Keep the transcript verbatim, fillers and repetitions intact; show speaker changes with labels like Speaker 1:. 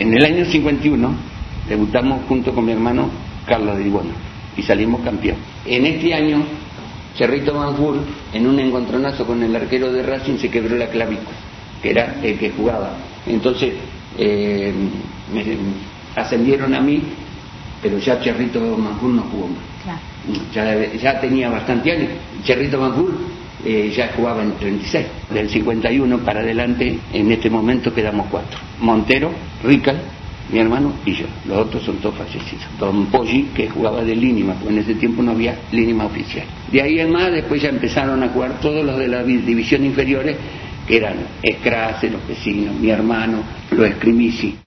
Speaker 1: En el año cincuenta y uno debutamos junto con mi hermano Carlos de Ibona y salimos campeón. En este año, Cerrito Banjul, en un encontronazo con el arquero de Racing, se quebró la clavícula, que era el que jugaba. Entonces eh, me ascendieron a mí, pero ya Cerrito Banjul no jugó más. Claro. Ya, ya tenía bastante años. Cerrito Banjul eh, ya jugaba en treinta y seis. Del cincuenta y uno para adelante, en este momento quedamos cuatro: Montero, Rical, mi hermano y yo. Los otros son todos fallecidos. Don Poggi, que jugaba de Línima, porque en ese tiempo no había Línima oficial. De ahí en más, después ya empezaron a jugar todos los de las divisiones inferiores, que eran Escrace, los vecinos, mi hermano, los Escrimici.